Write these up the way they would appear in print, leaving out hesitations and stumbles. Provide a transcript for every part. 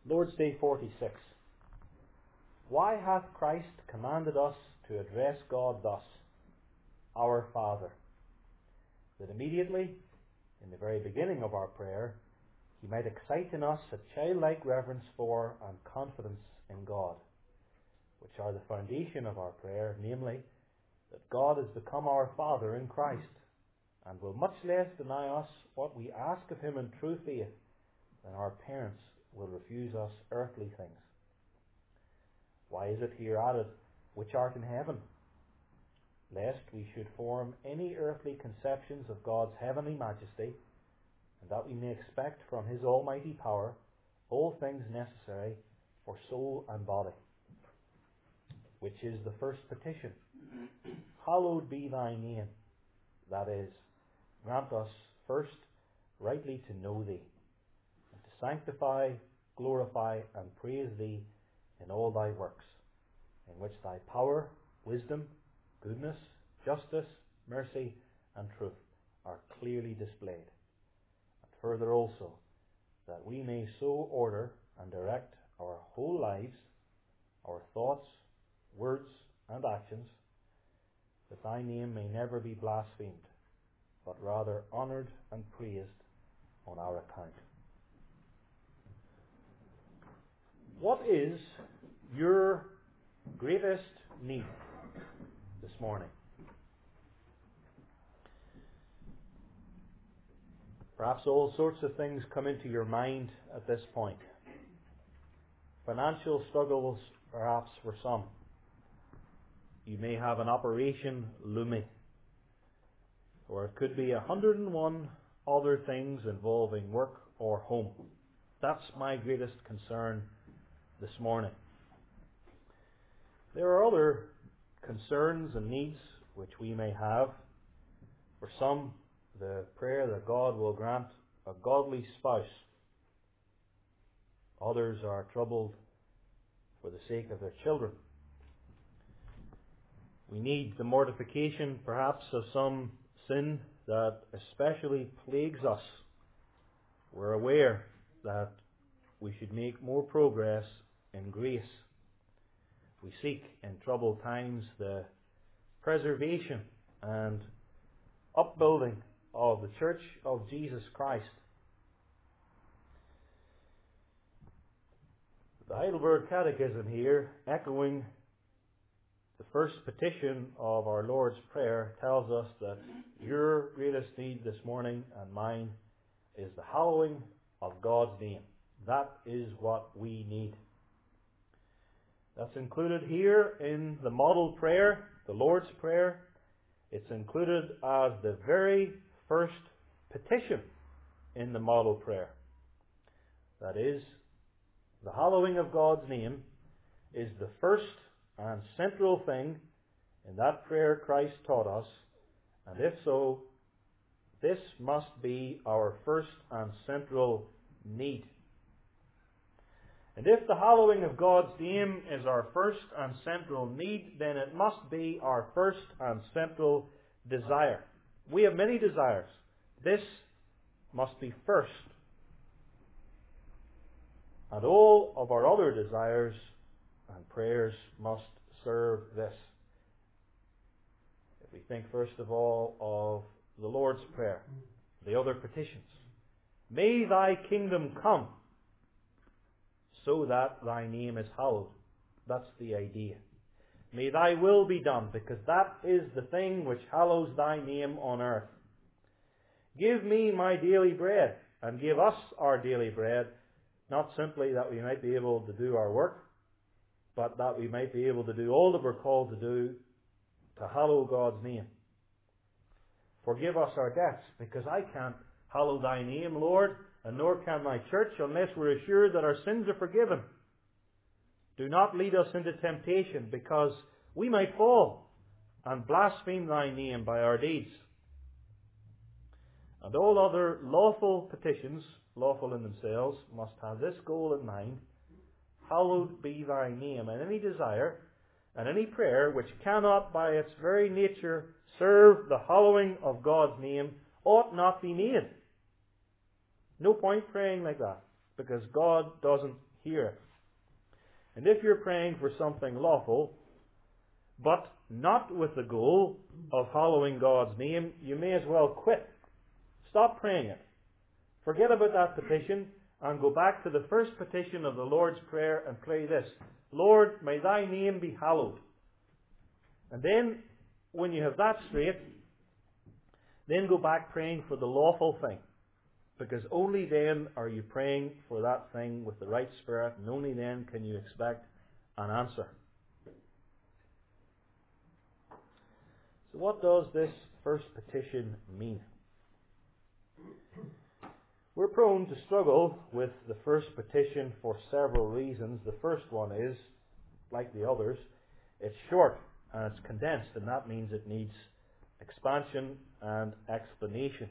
Lord's Day 46. Why hath Christ commanded us to address God thus, our Father? That immediately, in the very beginning of our prayer, He might excite in us a childlike reverence for and confidence in God, which are the foundation of our prayer, namely, that God has become our Father in Christ, and will much less deny us what we ask of Him in true faith than our parents will refuse us earthly things. Why is it here added, which art in heaven? Lest we should form any earthly conceptions of God's heavenly majesty, and that we may expect from His almighty power all things necessary for soul and body. Which is the first petition. Hallowed be thy name. That is, grant us first rightly to know Thee, and to sanctify, glorify, and praise Thee in all Thy works, in which Thy power, wisdom, goodness, justice, mercy, and truth are clearly displayed. And further also, that we may so order and direct our whole lives, our thoughts, words, and actions, that Thy name may never be blasphemed, but rather honoured and praised on our account. What is your greatest need this morning? Perhaps all sorts of things come into your mind at this point. Financial struggles, perhaps, for some. You may have an operation looming. Or it could be 101 other things involving work or home. That's my greatest concern this morning. There are other concerns and needs which we may have. For some, the prayer that God will grant a godly spouse. Others are troubled for the sake of their children. We need the mortification, perhaps, of some sin that especially plagues us. We're aware that we should make more progress in grace. We seek in troubled times the preservation and upbuilding of the Church of Jesus Christ. The Heidelberg Catechism here, echoing the first petition of our Lord's Prayer, tells us that your greatest need this morning and mine is the hallowing of God's name. That is what we need. That's included here in the model prayer, the Lord's Prayer. It's included as the very first petition in the model prayer. That is, the hallowing of God's name is the first and central thing in that prayer Christ taught us, and if so, this must be our first and central need. And if the hallowing of God's name is our first and central need, then it must be our first and central desire. We have many desires. This must be first. And all of our other desires and prayers must serve this. If we think first of all of the Lord's Prayer, the other petitions. May Thy kingdom come, so that Thy name is hallowed. That's the idea. May Thy will be done, because that is the thing which hallows Thy name on earth. Give me my daily bread, and give us our daily bread, not simply that we might be able to do our work, but that we might be able to do all that we're called to do to hallow God's name. Forgive us our debts, because I can't hallow Thy name, Lord, and nor can my church, unless we're assured that our sins are forgiven. Do not lead us into temptation, because we might fall and blaspheme Thy name by our deeds. And all other lawful petitions, lawful in themselves, must have this goal in mind: hallowed be Thy name. And any desire and any prayer which cannot by its very nature serve the hallowing of God's name ought not be made. No point praying like that, because God doesn't hear it. And if you're praying for something lawful, but not with the goal of hallowing God's name, you may as well quit. Stop praying it. Forget about that petition and go back to the first petition of the Lord's Prayer and pray this: Lord, may thy name be hallowed. And then, when you have that straight, then go back praying for the lawful thing. Because only then are you praying for that thing with the right spirit, and only then can you expect an answer. So what does this first petition mean? We're prone to struggle with the first petition for several reasons. The first one is, like the others, it's short and it's condensed, and that means it needs expansion and explanation.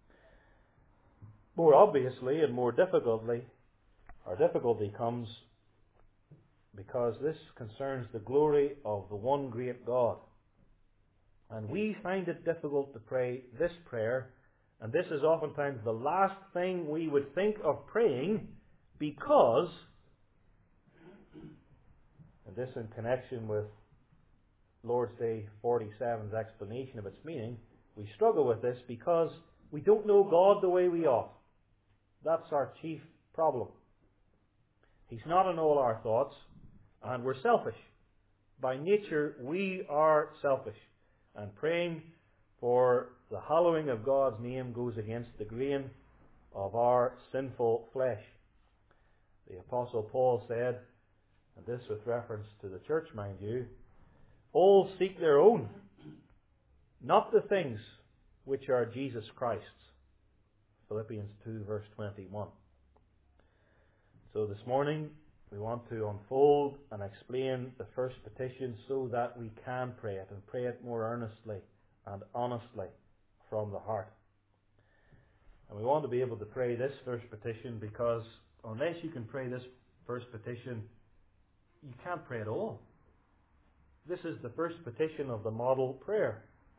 More obviously and more difficultly, our difficulty comes because this concerns the glory of the one great God. And we find it difficult to pray this prayer, and this is oftentimes the last thing we would think of praying, because, and this in connection with Lord's Day 47's explanation of its meaning, we struggle with this because we don't know God the way we ought. That's our chief problem. He's not in all our thoughts, and we're selfish. By nature, we are selfish. And praying for the hallowing of God's name goes against the grain of our sinful flesh. The Apostle Paul said, and this with reference to the church, mind you, all seek their own, not the things which are Jesus Christ's. Philippians 2 verse 21. So this morning we want to unfold and explain the first petition so that we can pray it, and pray it more earnestly and honestly from the heart. And we want to be able to pray this first petition because unless you can pray this first petition, you can't pray at all. This is the first petition of the model prayer.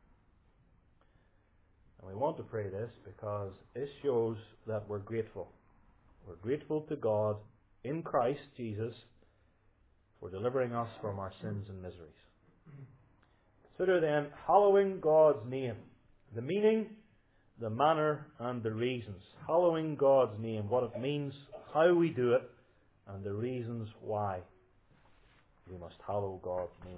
And we want to pray this because it shows that we're grateful. We're grateful to God in Christ Jesus for delivering us from our sins and miseries. Consider then hallowing God's name. The meaning, the manner, and the reasons. Hallowing God's name, what it means, how we do it, and the reasons why we must hallow God's name.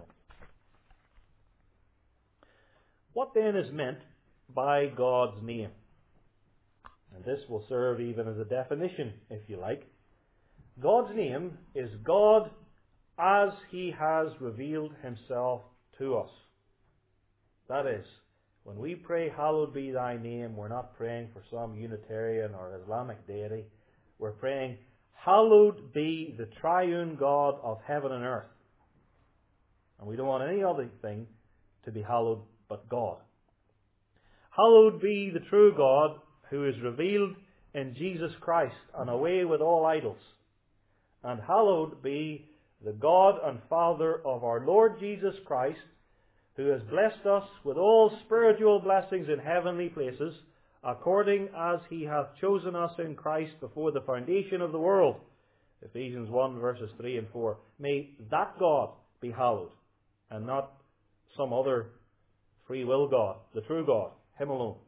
What then is meant by God's name? And this will serve even as a definition, if you like. God's name is God as He has revealed Himself to us. That is, when we pray, hallowed be thy name, we're not praying for some Unitarian or Islamic deity. We're praying, hallowed be the triune God of heaven and earth. And we don't want any other thing to be hallowed but God. Hallowed be the true God who is revealed in Jesus Christ and away with all idols. And hallowed be the God and Father of our Lord Jesus Christ, who has blessed us with all spiritual blessings in heavenly places, according as He hath chosen us in Christ before the foundation of the world. Ephesians 1 verses 3 and 4. May that God be hallowed, and not some other free will God, the true God, Him alone.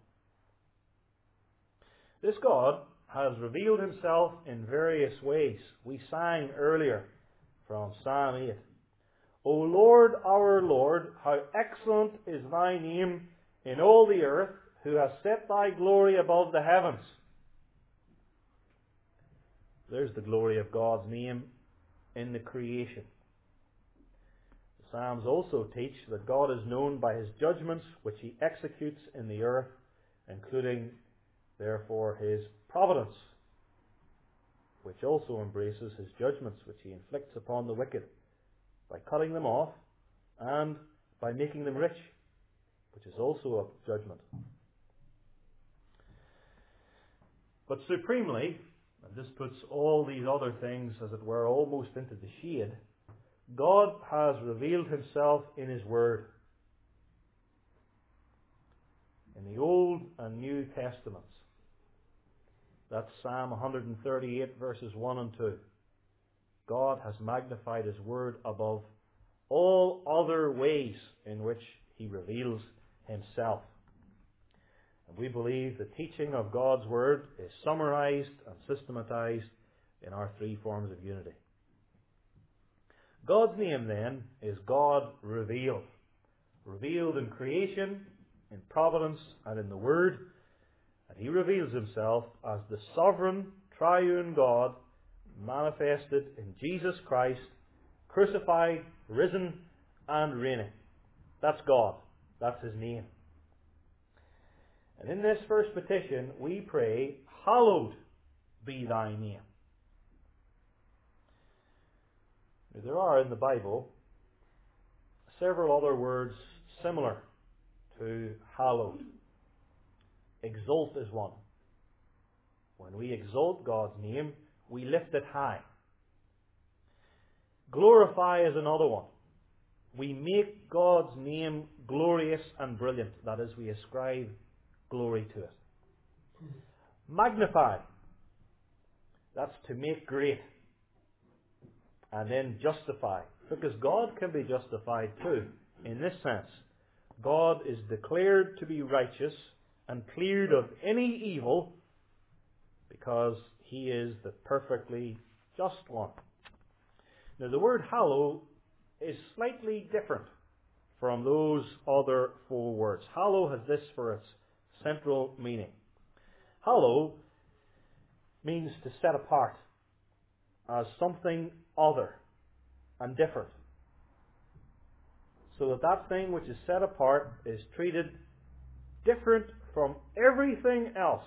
This God has revealed Himself in various ways. We sang earlier from Psalm 8. O Lord, our Lord, how excellent is thy name in all the earth, who has set thy glory above the heavens. There's the glory of God's name in the creation. The Psalms also teach that God is known by His judgments which He executes in the earth, including, therefore, His providence, which also embraces His judgments which He inflicts upon the wicked, by cutting them off and by making them rich, which is also a judgment. But supremely, and this puts all these other things, as it were, almost into the shade, God has revealed Himself in His Word. In the Old and New Testaments. That's Psalm 138 verses 1 and 2. God has magnified His Word above all other ways in which He reveals Himself. And we believe the teaching of God's Word is summarized and systematized in our three forms of unity. God's name then is God revealed. Revealed in creation, in providence, and in the Word. And He reveals Himself as the sovereign, triune God manifested in Jesus Christ, crucified, risen, and reigning. That's God. That's His name. And in this first petition, we pray, hallowed be thy name. Now, there are in the Bible several other words similar to hallowed. Exalt is one. When we exalt God's name, we lift it high. Glorify is another one. We make God's name glorious and brilliant. That is, we ascribe glory to it. Magnify. That's to make great. And then justify. Because God can be justified too. In this sense, God is declared to be righteous and cleared of any evil because He is the perfectly just one. Now the word hallow is slightly different from those other four words. Hallow has this for its central meaning. Hallow means to set apart as something other and different. So that thing which is set apart is treated different from everything else.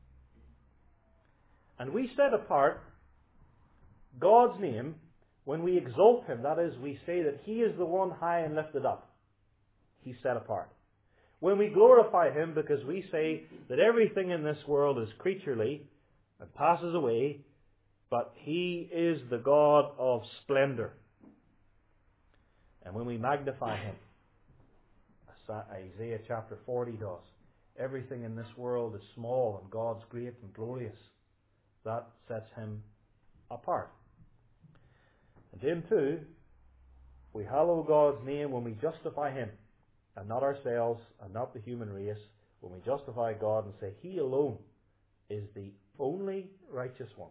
And we set apart God's name when we exalt Him. That is, we say that He is the one high and lifted up. He's set apart. When we glorify Him because we say that everything in this world is creaturely and passes away, but He is the God of splendor. And when we magnify Him, as Isaiah chapter 40 does, everything in this world is small and God's great and glorious. That sets Him apart. And then too, we hallow God's name when we justify Him, and not ourselves, and not the human race. When we justify God and say He alone is the only righteous one.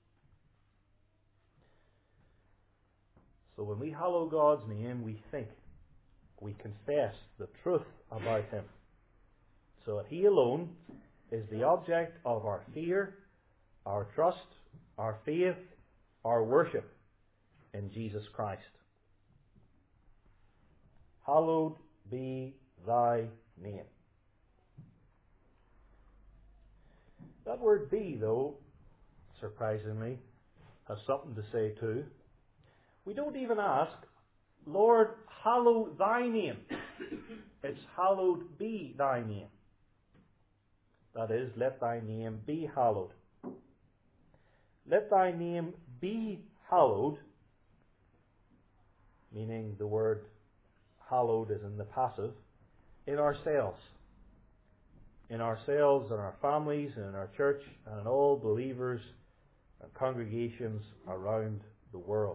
So when we hallow God's name, we think, we confess the truth about Him. So that He alone is the object of our fear, our trust, our faith, our worship in Jesus Christ. Hallowed be thy name. That word be, though, surprisingly, has something to say too. We don't even ask, Lord, hallow thy name. It's hallowed be thy name. That is, let thy name be hallowed. Let thy name be hallowed, meaning the word hallowed is in the passive, in ourselves. In ourselves and our families and in our church and in all believers and congregations around the world.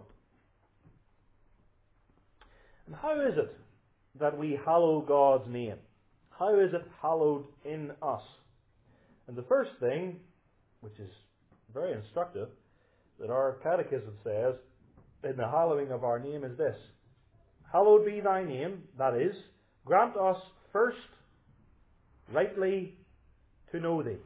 And how is it that we hallow God's name? How is it hallowed in us? And the first thing, which is very instructive, that our catechism says in the hallowing of our name is this: hallowed be thy name, that is, grant us first rightly to know thee.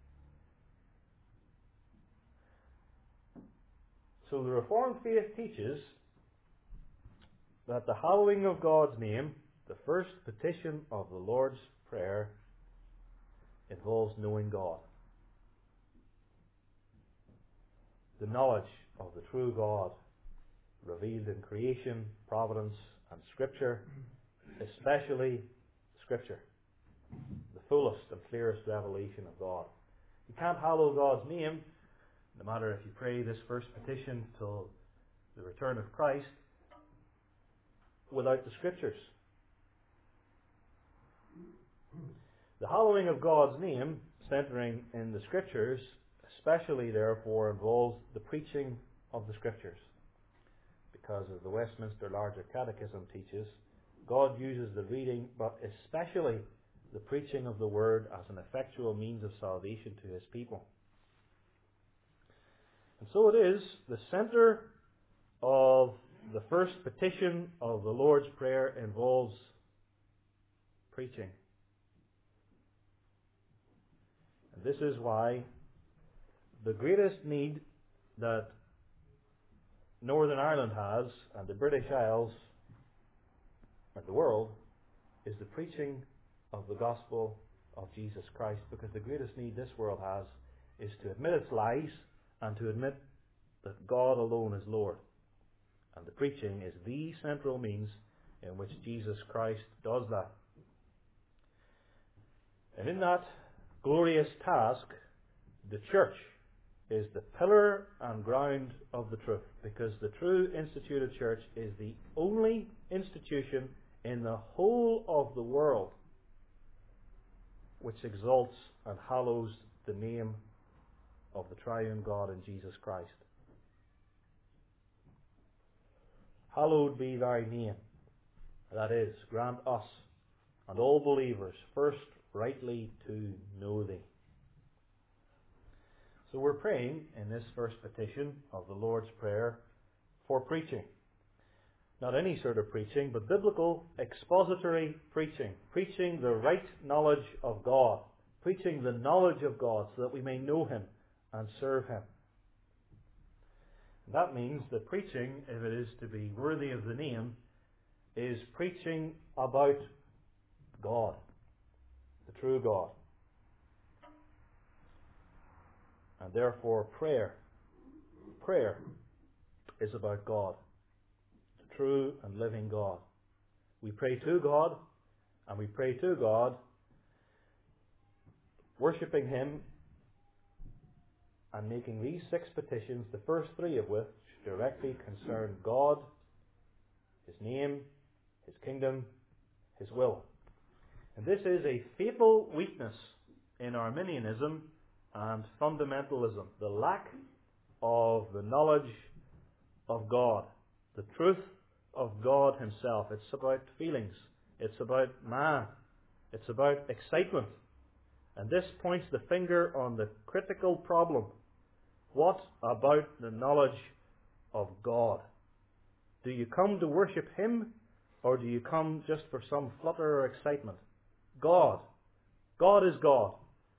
So the Reformed faith teaches that the hallowing of God's name, the first petition of the Lord's Prayer, involves knowing God. The knowledge of the true God revealed in creation, providence, and Scripture, especially Scripture, the fullest and clearest revelation of God. You can't hallow God's name, no matter if you pray this first petition till the return of Christ, without the Scriptures. The hallowing of God's name, centering in the Scriptures, especially therefore involves the preaching of the Scriptures. because as the Westminster Larger Catechism teaches, God uses the reading, but especially the preaching of the Word, as an effectual means of salvation to His people. And so it is, the centre of the first petition of the Lord's Prayer involves preaching. And this is why the greatest need that Northern Ireland has, and the British Isles, and the world, is the preaching of the gospel of Jesus Christ. Because the greatest need this world has is to admit its lies and to admit that God alone is Lord. And the preaching is the central means in which Jesus Christ does that. And in that glorious task, the church is the pillar and ground of the truth, because the true instituted church is the only institution in the whole of the world which exalts and hallows the name of the triune God in Jesus Christ. Hallowed be thy name. That is, grant us and all believers first rightly to know thee. So we're praying in this first petition of the Lord's Prayer for preaching. Not any sort of preaching, but biblical expository preaching. Preaching the right knowledge of God. Preaching the knowledge of God so that we may know Him and serve Him. That means that preaching, if it is to be worthy of the name, is preaching about God, the true God. And therefore prayer is about God, the true and living God. We pray to God, and we pray to God, worshipping Him and making these 6 petitions, the first 3 of which directly concern God, His name, His kingdom, His will. And this is a fatal weakness in Arminianism and fundamentalism, the lack of the knowledge of God, the truth of God Himself. It's about feelings, it's about man, it's about excitement. And this points the finger on the critical problem. What about the knowledge of God? Do you come to worship Him, or do you come just for some flutter or excitement? God. God is God.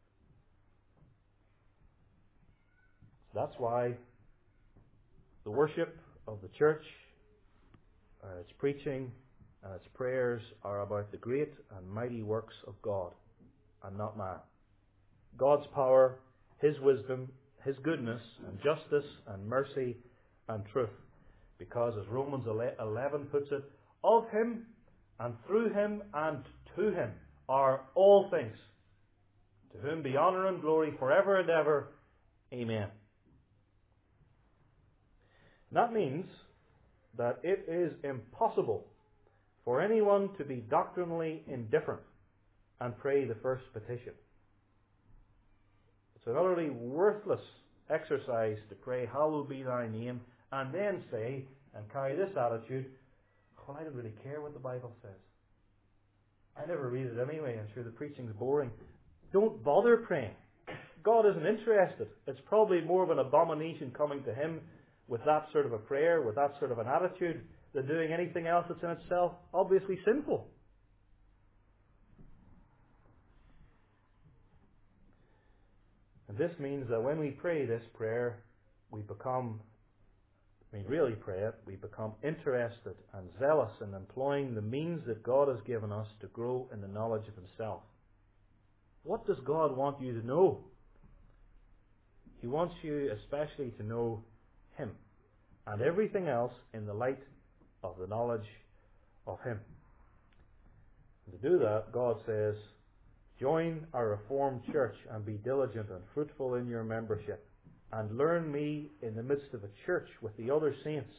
That's why the worship of the church, its preaching and its prayers are about the great and mighty works of God and not man. God's power, His wisdom, His goodness and justice and mercy and truth. Because as Romans 11 puts it, of Him and through Him and to Him are all things, to whom be honour and glory forever and ever. Amen. That means that it is impossible for anyone to be doctrinally indifferent and pray the first petition. It's an utterly worthless exercise to pray, hallowed be thy name, and then say, and carry this attitude, well, I don't really care what the Bible says. I never read it anyway, I'm sure the preaching's boring. Don't bother praying. God isn't interested. It's probably more of an abomination coming to Him with that sort of a prayer, with that sort of an attitude, than doing anything else that's in itself obviously sinful. And this means that when we pray this prayer, we really pray it, we become interested and zealous in employing the means that God has given us to grow in the knowledge of Himself. What does God want you to know? He wants you especially to know Him and everything else in the light of the knowledge of Him. And to do that, God says, join our Reformed Church and be diligent and fruitful in your membership, and learn me in the midst of a church with the other saints.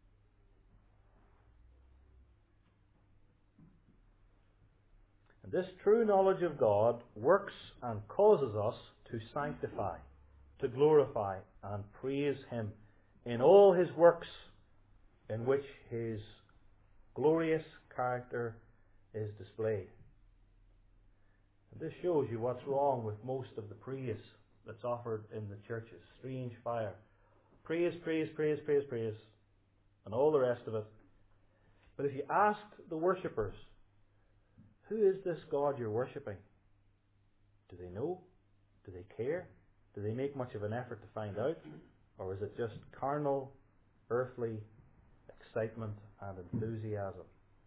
And this true knowledge of God works and causes us to sanctify, to glorify and praise Him in all His works in which His glorious character is displayed. And this shows you what's wrong with most of the praise that's offered in the churches. Strange fire. Praise, praise, praise, praise, praise, and all the rest of it. But if you asked the worshippers, who is this God you're worshipping? Do they know? Do they care? Do they make much of an effort to find out? Or is it just carnal, earthly excitement and enthusiasm?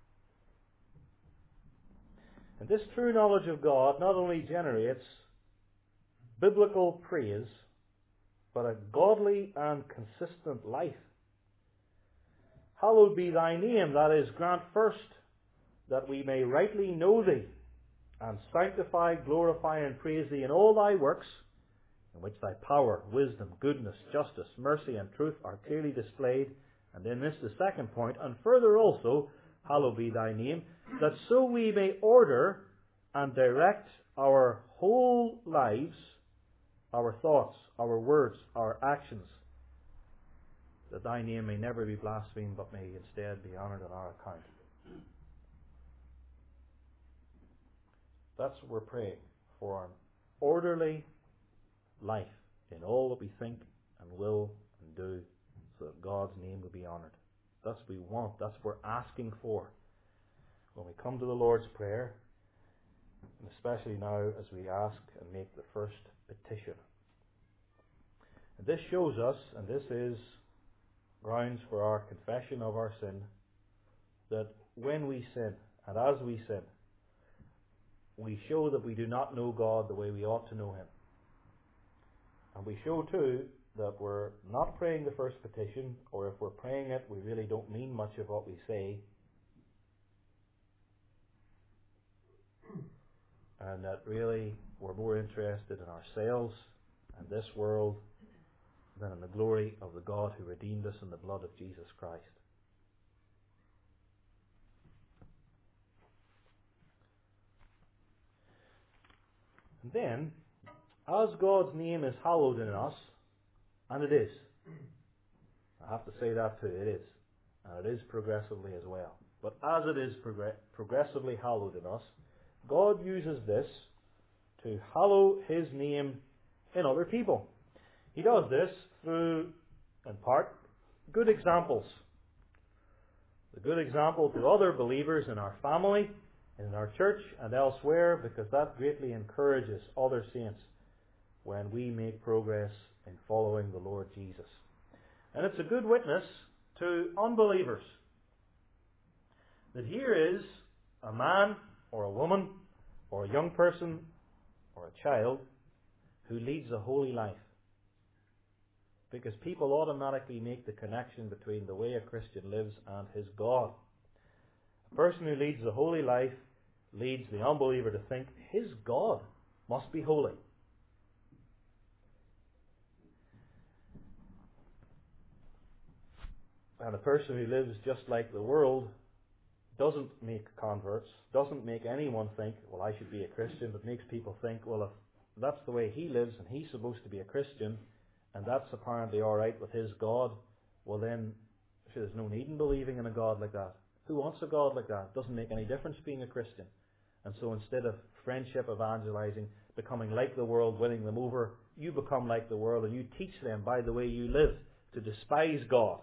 And this true knowledge of God not only generates biblical praise, but a godly and consistent life. Hallowed be thy name, that is, grant first that we may rightly know thee, and sanctify, glorify, and praise thee in all thy works, in which thy power, wisdom, goodness, justice, mercy, and truth are clearly displayed. And then this is the second point, and further also, hallowed be thy name, that so we may order and direct our whole lives, our thoughts, our words, our actions, that thy name may never be blasphemed, but may instead be honoured on our account. That's what we're praying for, an orderly life in all that we think and will and do, so that God's name will be honoured. That's what we want. That's what we're asking for when we come to the Lord's Prayer, and especially now as we ask and make the first petition. And this shows us, and this is grounds for our confession of our sin, that when we sin, and as we sin, we show that we do not know God the way we ought to know Him. And we show too that we're not praying the first petition, or if we're praying it, we really don't mean much of what we say. And that really we're more interested in ourselves and this world than in the glory of the God who redeemed us in the blood of Jesus Christ. And then, as God's name is hallowed in us, and it is, I have to say that too, it is, and it is progressively as well, but as it is progressively hallowed in us, God uses this to hallow His name in other people. He does this through, in part, good examples. The good example to other believers in our family, in our church and elsewhere, because that greatly encourages other saints when we make progress in following the Lord Jesus. And it's a good witness to unbelievers that here is a man or a woman or a young person or a child who leads a holy life. Because people automatically make the connection between the way a Christian lives and his God. A person who leads a holy life leads the unbeliever to think his God must be holy. And a person who lives just like the world doesn't make converts, doesn't make anyone think, well, I should be a Christian, but makes people think, well, if that's the way he lives and he's supposed to be a Christian, and that's apparently alright with his God, well then, there's no need in believing in a God like that. Who wants a God like that? It doesn't make any difference being a Christian. And so instead of friendship evangelizing, becoming like the world, winning them over, you become like the world and you teach them by the way you live to despise God.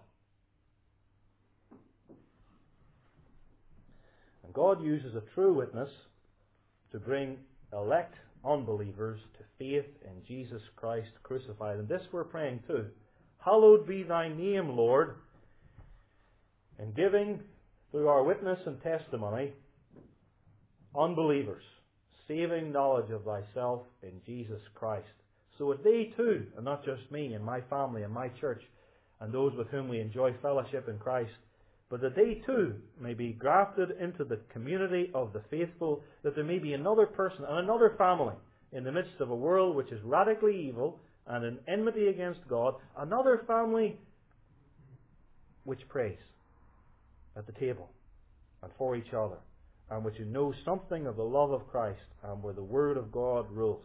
And God uses a true witness to bring elect unbelievers to faith in Jesus Christ crucified. And this we're praying too. Hallowed be thy name, Lord, in giving through our witness and testimony unbelievers saving knowledge of thyself in Jesus Christ, so that they too, and not just me and my family and my church and those with whom we enjoy fellowship in Christ, but that they too may be grafted into the community of the faithful, that there may be another person and another family in the midst of a world which is radically evil and in enmity against God, another family which prays at the table and for each other, and which know something of the love of Christ, and where the Word of God rules.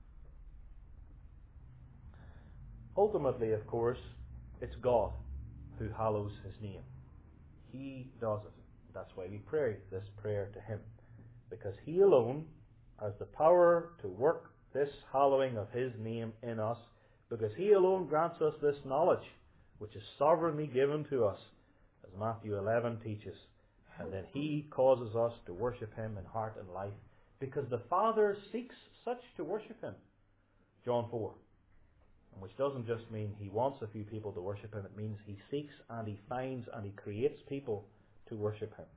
Ultimately, of course, it's God who hallows his name. He does it. That's why we pray this prayer to him. Because he alone has the power to work this hallowing of his name in us. Because he alone grants us this knowledge, which is sovereignly given to us, as Matthew 11 teaches. And then he causes us to worship him in heart and life, because the Father seeks such to worship him. John 4. Which doesn't just mean he wants a few people to worship him, it means he seeks and he finds and he creates people to worship him.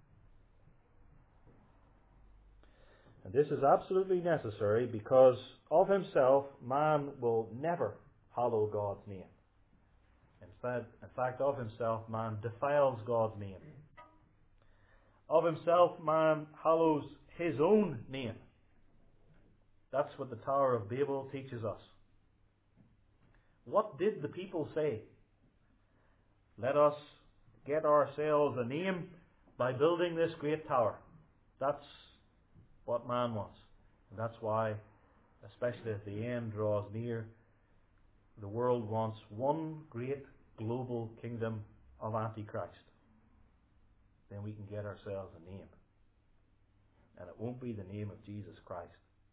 And this is absolutely necessary, because of himself man will never hallow God's name. In fact, of himself man defiles God's name. Of himself man hallows his own name. That's what the Tower of Babel teaches us. What did the people say? Let us get ourselves a name by building this great tower. That's what man wants. And that's why, especially as the end draws near, the world wants one great global kingdom of Antichrist. Then we can get ourselves a name. And it won't be the name of Jesus Christ.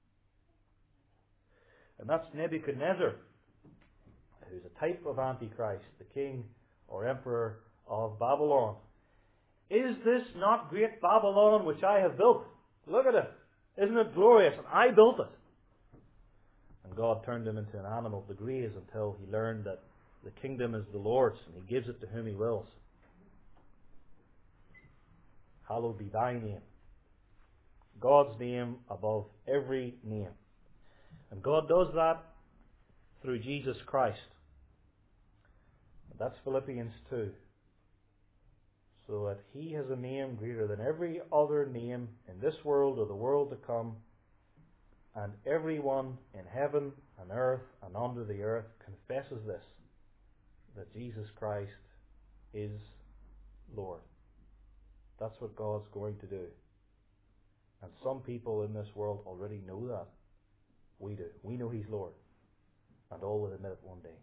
And that's Nebuchadnezzar, who's a type of Antichrist, the king or emperor of Babylon. Is this not great Babylon which I have built? Look at it. Isn't it glorious? And I built it. And God turned him into an animal to graze until he learned that the kingdom is the Lord's and he gives it to whom he wills. Hallowed be thy name. God's name above every name. And God does that through Jesus Christ. That's Philippians 2. So that he has a name greater than every other name in this world or the world to come, and everyone in heaven and earth and under the earth confesses this, that Jesus Christ is Lord. That's what God's going to do. And some people in this world already know that. We do. We know he's Lord. And all will admit it one day.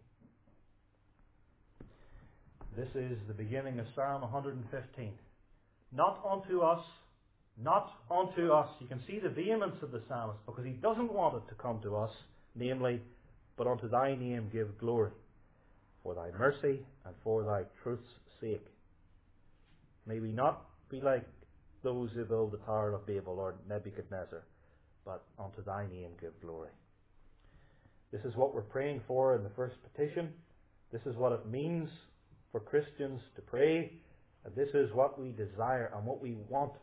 This is the beginning of Psalm 115. Not unto us, not unto us. You can see the vehemence of the psalmist, because he doesn't want it to come to us, namely, but unto thy name give glory, for thy mercy and for thy truth's sake. May we not be like those who build the Tower of Babel or Nebuchadnezzar, but unto thy name give glory. This is what we're praying for in the first petition. This is what it means for Christians to pray, and this is what we desire and what we want.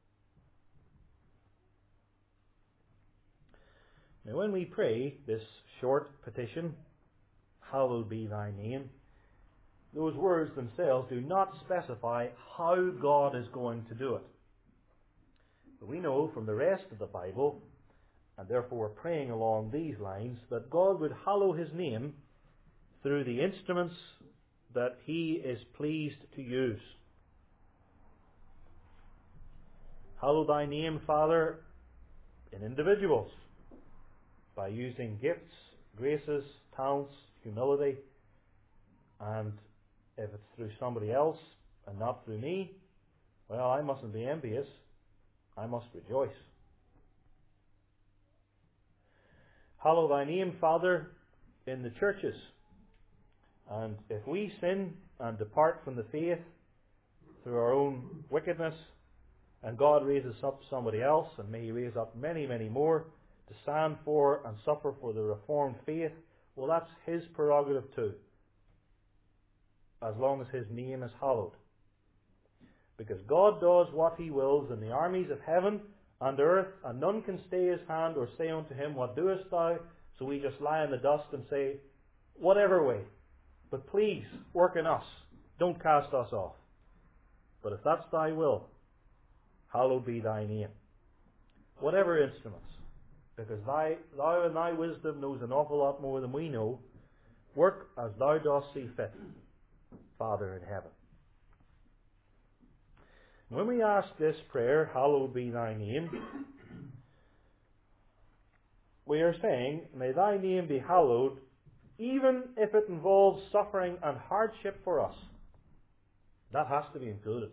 Now, when we pray this short petition, hallowed be thy name, those words themselves do not specify how God is going to do it. But we know from the rest of the Bible, and therefore we're praying along these lines, that God would hallow his name through the instruments that he is pleased to use. Hallow thy name, Father, in individuals, by using gifts, graces, talents, humility, and if it's through somebody else and not through me, well, I mustn't be envious. I must rejoice. Hallow thy name, Father, in the churches. And if we sin and depart from the faith through our own wickedness, and God raises up somebody else, and may he raise up many, many more, to stand for and suffer for the Reformed faith, well, that's his prerogative too, as long as his name is hallowed. Because God does what he wills in the armies of heaven and earth, and none can stay his hand or say unto him, what doest thou? So we just lie in the dust and say, whatever way. But please, work in us. Don't cast us off. But if that's thy will, hallowed be thy name. Whatever instruments. Because thou in thy wisdom knows an awful lot more than we know. Work as thou dost see fit, Father in heaven. When we ask this prayer, hallowed be thy name, we are saying, may thy name be hallowed, even if it involves suffering and hardship for us. That has to be included.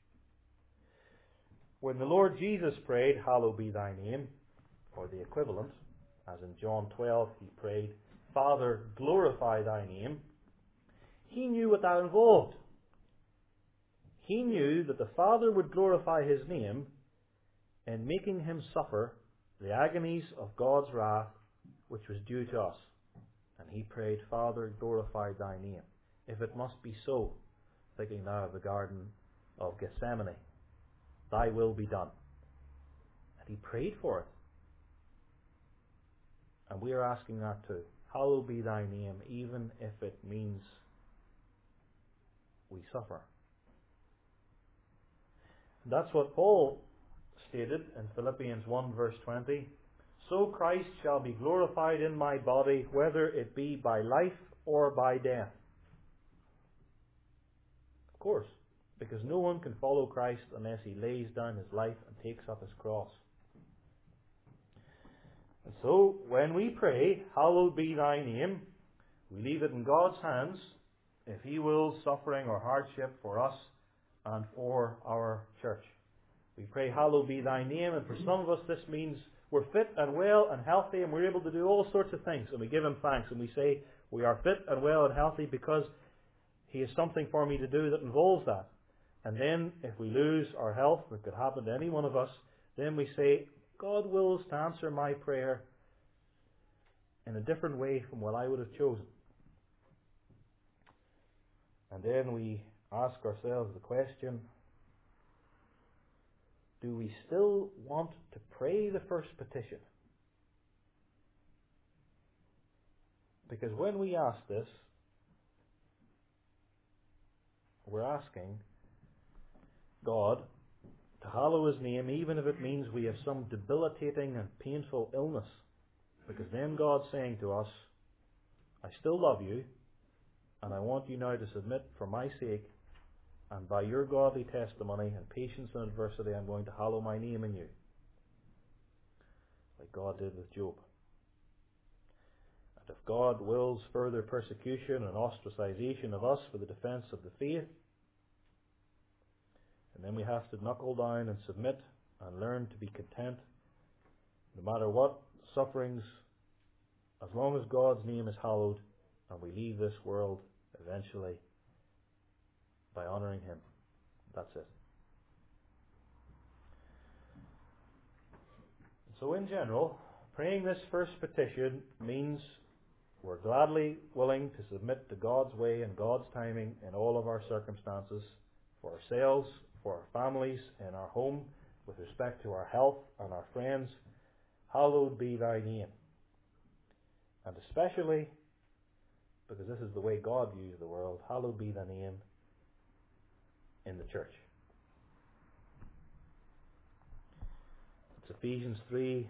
When the Lord Jesus prayed, "Hallowed be thy name," or the equivalent, as in John 12 he prayed, "Father, glorify thy name," he knew what that involved. He knew that the Father would glorify his name in making him suffer the agonies of God's wrath, which was due to us. And he prayed, "Father, glorify thy name." If it must be so, thinking now of the Garden of Gethsemane, "Thy will be done." And he prayed for it. And we are asking that too. "Hallowed be thy name," even if it means we suffer. And that's what Paul stated in Philippians 1 verse 20. "So Christ shall be glorified in my body, whether it be by life or by death." Of course, because no one can follow Christ unless he lays down his life and takes up his cross. And so, when we pray, "Hallowed be thy name," we leave it in God's hands if he wills suffering or hardship for us and for our church. We pray, "Hallowed be thy name," and for some of us this means we're fit and well and healthy and we're able to do all sorts of things, and we give him thanks and we say we are fit and well and healthy because he has something for me to do that involves that. And then if we lose our health, that could happen to any one of us, then we say, "God wills to answer my prayer in a different way from what I would have chosen." And then we ask ourselves the question, do we still want to pray the first petition? Because when we ask this, we're asking God to hallow his name, even if it means we have some debilitating and painful illness. Because then God's saying to us, "I still love you, and I want you now to submit for my sake, and by your godly testimony and patience in adversity, I'm going to hallow my name in you." Like God did with Job. And if God wills further persecution and ostracization of us for the defense of the faith, and then we have to knuckle down and submit and learn to be content, no matter what sufferings, as long as God's name is hallowed, and we leave this world eventually by honouring him. That's it. So in general, praying this first petition means we're gladly willing to submit to God's way and God's timing in all of our circumstances, for ourselves, for our families, in our home, with respect to our health and our friends. "Hallowed be thy name." And especially, because this is the way God views the world, "Hallowed be thy name" in the church. It's Ephesians 3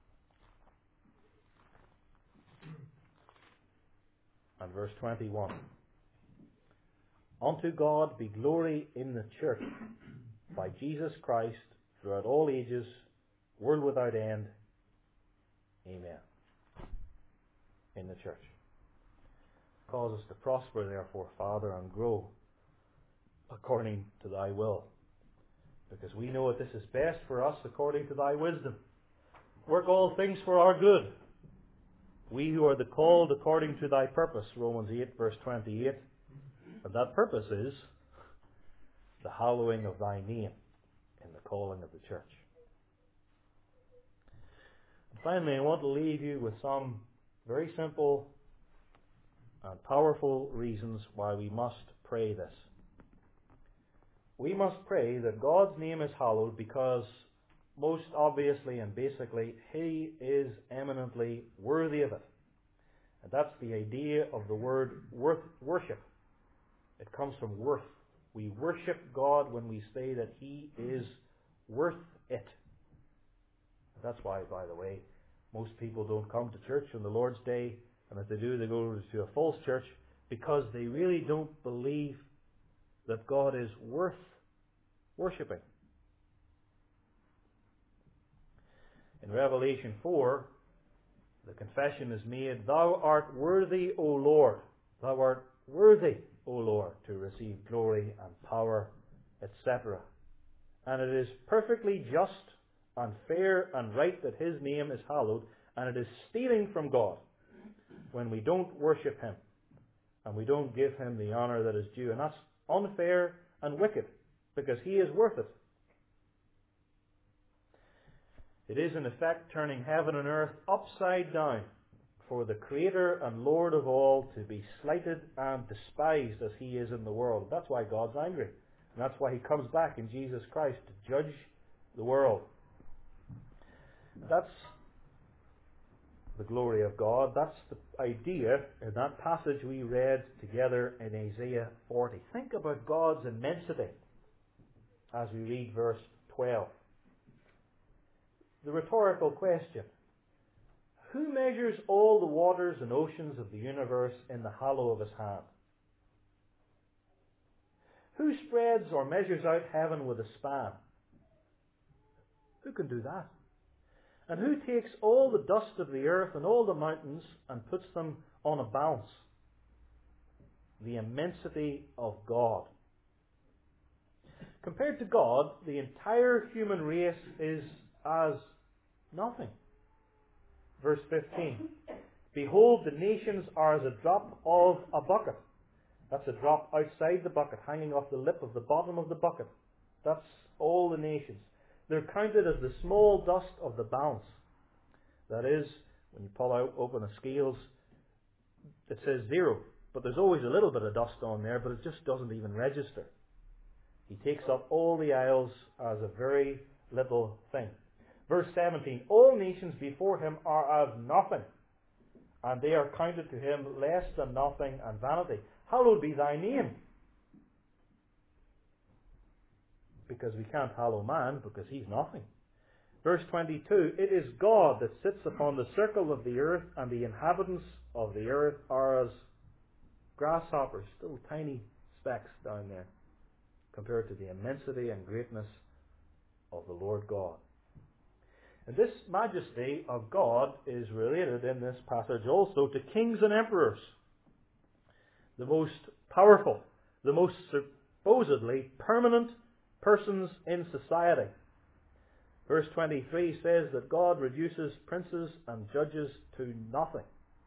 and verse 21. "Unto God be glory in the church by Jesus Christ throughout all ages, world without end. Amen." In the church. Cause us to prosper, therefore, Father, and grow according to thy will, because we know that this is best for us according to thy wisdom. "Work all things for our good, we who are the called according to thy purpose," Romans 8 verse 28. And that purpose is the hallowing of thy name in the calling of the church. And finally, I want to leave you with some very simple and powerful reasons why we must pray this. We must pray that God's name is hallowed because, most obviously and basically, he is eminently worthy of it. And that's the idea of the word worship. It comes from worth. We worship God when we say that he is worth it. That's why, by the way, most people don't come to church on the Lord's Day, and if they do, they go to a false church, because they really don't believe that God is worth worshipping. In Revelation 4, the confession is made, "Thou art worthy, O Lord." Thou art worthy. O Lord, to receive glory and power, etc. And it is perfectly just and fair and right that His name is hallowed, and it is stealing from God when we don't worship Him and we don't give Him the honour that is due. And that's unfair and wicked, because He is worth it. It is in effect turning heaven and earth upside down for the Creator and Lord of all to be slighted and despised as He is in the world. That's why God's angry. And that's why He comes back in Jesus Christ to judge the world. That's the glory of God. That's the idea in that passage we read together in Isaiah 40. Think about God's immensity as we read verse 12. The rhetorical question: who measures all the waters and oceans of the universe in the hollow of His hand? Who spreads or measures out heaven with a span? Who can do that? And who takes all the dust of the earth and all the mountains and puts them on a balance? The immensity of God. Compared to God, the entire human race is as nothing. Verse 15. Behold, the nations are as a drop of a bucket. That's a drop outside the bucket, hanging off the lip of the bottom of the bucket. That's all the nations. They're counted as the small dust of the balance. That is, when you pull out open the scales, it says 0. But there's always a little bit of dust on there, but it just doesn't even register. He takes up all the isles as a very little thing. Verse 17. All nations before Him are as nothing, and they are counted to Him less than nothing and vanity. Hallowed be Thy name. Because we can't hallow man, because he's nothing. Verse 22, it is God that sits upon the circle of the earth, and the inhabitants of the earth are as grasshoppers, still tiny specks down there, compared to the immensity and greatness of the Lord God. And this majesty of God is related in this passage also to kings and emperors, the most powerful, the most supposedly permanent persons in society. Verse 23 says that God reduces princes and judges to nothing.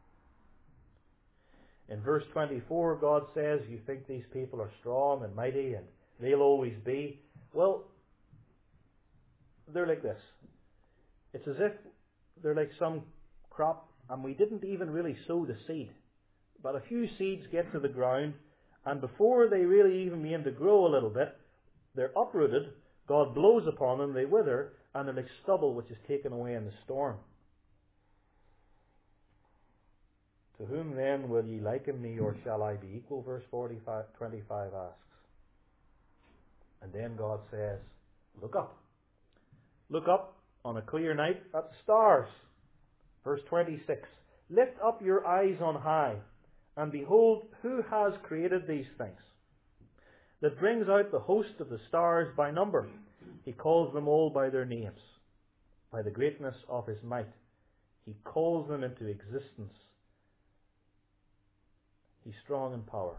In verse 24, God says, you think these people are strong and mighty and they'll always be. Well, they're like this. It's as if they're like some crop and we didn't even really sow the seed. But a few seeds get to the ground, and before they really even begin to grow a little bit, they're uprooted, God blows upon them, they wither, and they're like stubble which is taken away in the storm. To whom then will ye liken me, or shall I be equal? Verse 25 asks. And then God says, look up. Look up on a clear night at the stars. Verse 26. Lift up your eyes on high, and behold, who has created these things? That brings out the host of the stars by number. He calls them all by their names. By the greatness of His might, He calls them into existence. He's strong in power.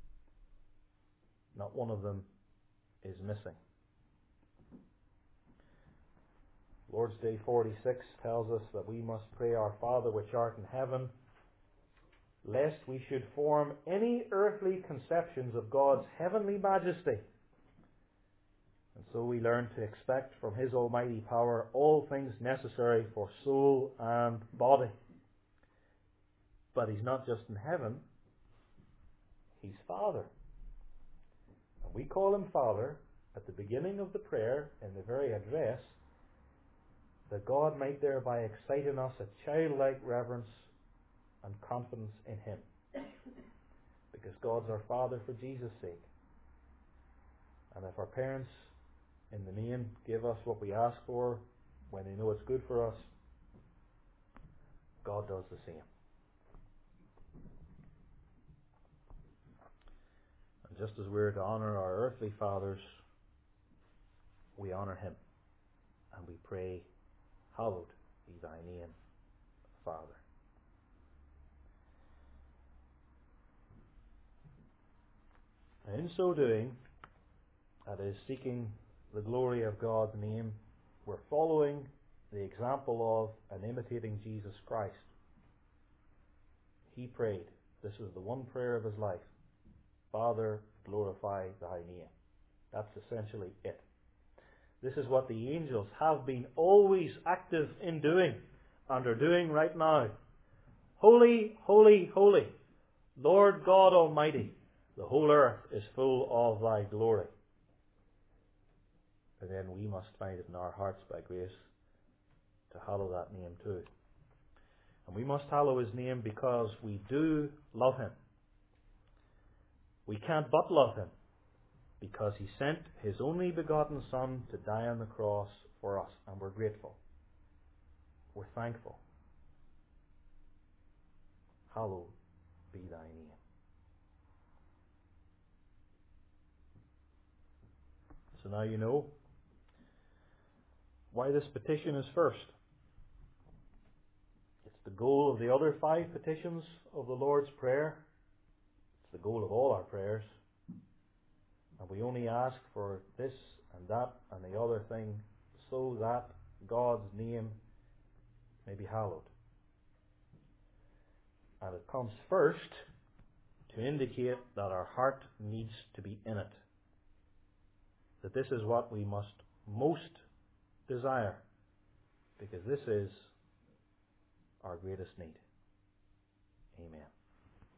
Not one of them is missing. Lord's Day 46 tells us that we must pray, Our Father which art in heaven, lest we should form any earthly conceptions of God's heavenly majesty. And so we learn to expect from His almighty power all things necessary for soul and body. But He's not just in heaven, He's Father. And we call Him Father at the beginning of the prayer, in the very address, that God might thereby excite in us a childlike reverence and confidence in Him. Because God's our Father for Jesus' sake. And if our parents, in the main, give us what we ask for when they know it's good for us, God does the same. And just as we're to honour our earthly fathers, we honour Him. And we pray, hallowed be Thy name, Father. And in so doing, that is, seeking the glory of God's name, we're following the example of and imitating Jesus Christ. He prayed. This is the one prayer of his life. Father, glorify thy name. That's essentially it. This is what the angels have been always active in doing and are doing right now. Holy, holy, holy, Lord God Almighty, the whole earth is full of thy glory. And then we must find it in our hearts by grace to hallow that name too. And we must hallow his name because we do love him. We can't but love him because he sent his only begotten Son to die on the cross for us, and we're grateful. We're thankful. Hallowed be thy name. So now you know why this petition is first. It's the goal of the other 5 petitions of the Lord's Prayer. It's the goal of all our prayers. And we only ask for this and that and the other thing so that God's name may be hallowed. And it comes first to indicate that our heart needs to be in it. That this is what we must most desire, because this is our greatest need. Amen.